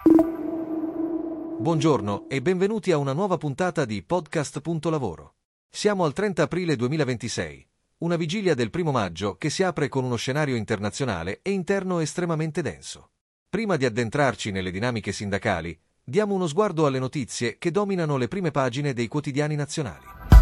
Buongiorno e benvenuti a una nuova puntata di Podcast.lavoro. Siamo al 30 aprile 2026, una vigilia del 1 maggio che si apre con uno scenario internazionale e interno estremamente denso. Prima di addentrarci nelle dinamiche sindacali, diamo uno sguardo alle notizie che dominano le prime pagine dei quotidiani nazionali.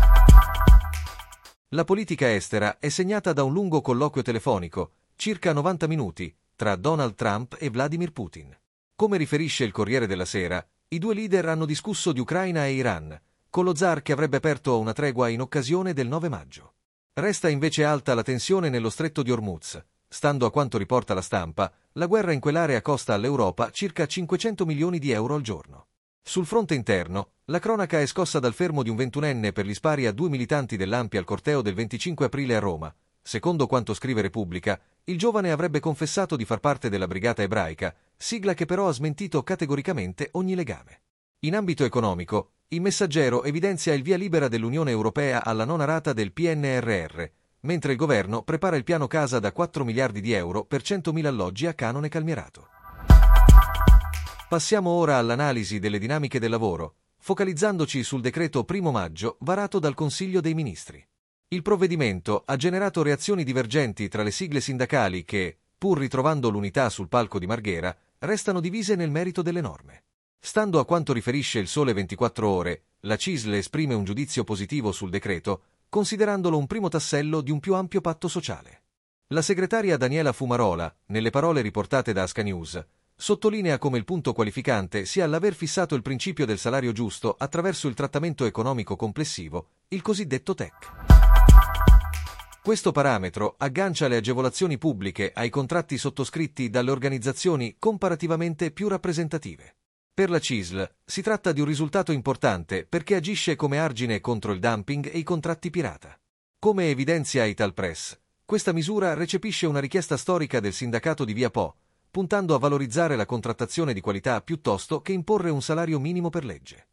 La politica estera è segnata da un lungo colloquio telefonico, circa 90 minuti, tra Donald Trump e Vladimir Putin. Come riferisce il Corriere della Sera, i due leader hanno discusso di Ucraina e Iran, con lo zar che avrebbe aperto una tregua in occasione del 9 maggio. Resta invece alta la tensione nello stretto di Hormuz. Stando a quanto riporta la stampa, la guerra in quell'area costa all'Europa circa 500 milioni di euro al giorno. Sul fronte interno, la cronaca è scossa dal fermo di un 21enne per gli spari a 2 militanti dell'Ampi al corteo del 25 aprile a Roma. Secondo quanto scrive Repubblica, il giovane avrebbe confessato di far parte della Brigata Ebraica, sigla che però ha smentito categoricamente ogni legame. In ambito economico, il Messaggero evidenzia il via libera dell'Unione Europea alla nona rata del PNRR, mentre il governo prepara il piano casa da 4 miliardi di euro per 100.000 alloggi a canone calmierato. Passiamo ora all'analisi delle dinamiche del lavoro, focalizzandoci sul decreto 1 maggio varato dal Consiglio dei Ministri. Il provvedimento ha generato reazioni divergenti tra le sigle sindacali che, pur ritrovando l'unità sul palco di Marghera, restano divise nel merito delle norme. Stando a quanto riferisce il Sole 24 Ore, la CISL esprime un giudizio positivo sul decreto, considerandolo un primo tassello di un più ampio patto sociale. La segretaria Daniela Fumarola, nelle parole riportate da Asca News, sottolinea come il punto qualificante sia l'aver fissato il principio del salario giusto attraverso il trattamento economico complessivo, il cosiddetto TEC. Questo parametro aggancia le agevolazioni pubbliche ai contratti sottoscritti dalle organizzazioni comparativamente più rappresentative. Per la CISL si tratta di un risultato importante perché agisce come argine contro il dumping e i contratti pirata. Come evidenzia Italpress, questa misura recepisce una richiesta storica del sindacato di Via Po, puntando a valorizzare la contrattazione di qualità piuttosto che imporre un salario minimo per legge.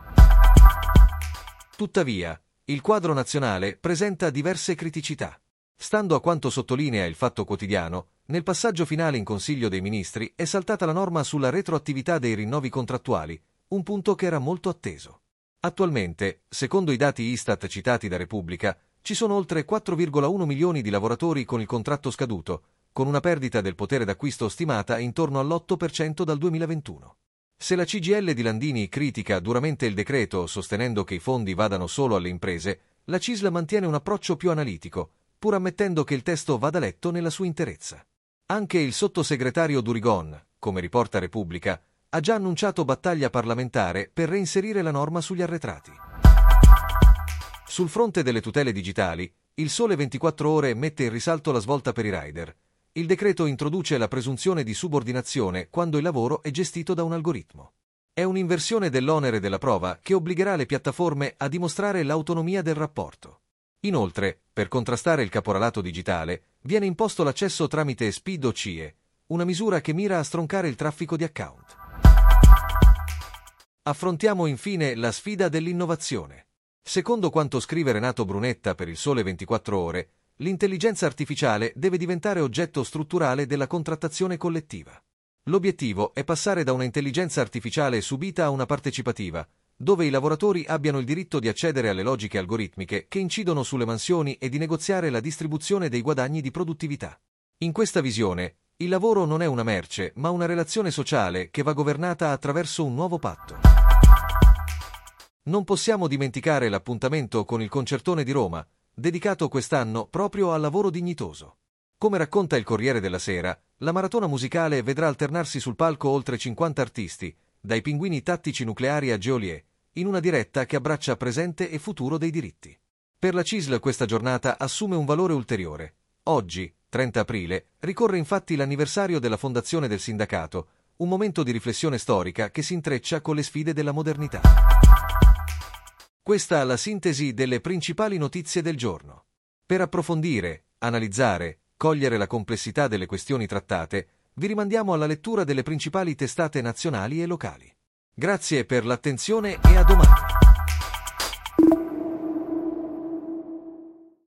Tuttavia, il quadro nazionale presenta diverse criticità. Stando a quanto sottolinea il Fatto Quotidiano, nel passaggio finale in Consiglio dei Ministri è saltata la norma sulla retroattività dei rinnovi contrattuali, un punto che era molto atteso. Attualmente, secondo i dati Istat citati da Repubblica, ci sono oltre 4,1 milioni di lavoratori con il contratto scaduto, con una perdita del potere d'acquisto stimata intorno all'8% dal 2021. Se la CGIL di Landini critica duramente il decreto sostenendo che i fondi vadano solo alle imprese, la CISL mantiene un approccio più analitico, pur ammettendo che il testo vada letto nella sua interezza. Anche il sottosegretario Durigon, come riporta Repubblica, ha già annunciato battaglia parlamentare per reinserire la norma sugli arretrati. Sul fronte delle tutele digitali, il Sole 24 Ore mette in risalto la svolta per i rider. Il decreto introduce la presunzione di subordinazione quando il lavoro è gestito da un algoritmo. È un'inversione dell'onere della prova che obbligherà le piattaforme a dimostrare l'autonomia del rapporto. Inoltre, per contrastare il caporalato digitale, viene imposto l'accesso tramite SPID o CIE, una misura che mira a stroncare il traffico di account. Affrontiamo infine la sfida dell'innovazione. Secondo quanto scrive Renato Brunetta per il Sole 24 Ore, l'intelligenza artificiale deve diventare oggetto strutturale della contrattazione collettiva. L'obiettivo è passare da una intelligenza artificiale subita a una partecipativa, dove i lavoratori abbiano il diritto di accedere alle logiche algoritmiche che incidono sulle mansioni e di negoziare la distribuzione dei guadagni di produttività. In questa visione, il lavoro non è una merce, ma una relazione sociale che va governata attraverso un nuovo patto. Non possiamo dimenticare l'appuntamento con il Concertone di Roma, dedicato quest'anno proprio al lavoro dignitoso. Come racconta il Corriere della Sera, la maratona musicale vedrà alternarsi sul palco oltre 50 artisti, dai Pinguini Tattici Nucleari a Geolier, in una diretta che abbraccia presente e futuro dei diritti. Per la CISL questa giornata assume un valore ulteriore. Oggi, 30 aprile, ricorre infatti l'anniversario della fondazione del sindacato, un momento di riflessione storica che si intreccia con le sfide della modernità. Questa è la sintesi delle principali notizie del giorno. Per approfondire, analizzare, cogliere la complessità delle questioni trattate, vi rimandiamo alla lettura delle principali testate nazionali e locali. Grazie per l'attenzione e a domani.